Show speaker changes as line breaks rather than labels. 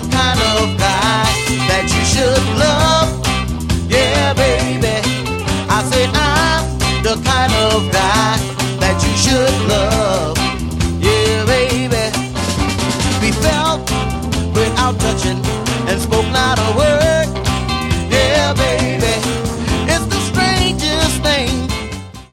the kind of guy that you should love. Yeah, baby, I say I'm the kind of guy that you should love. Yeah, baby, we felt without touching.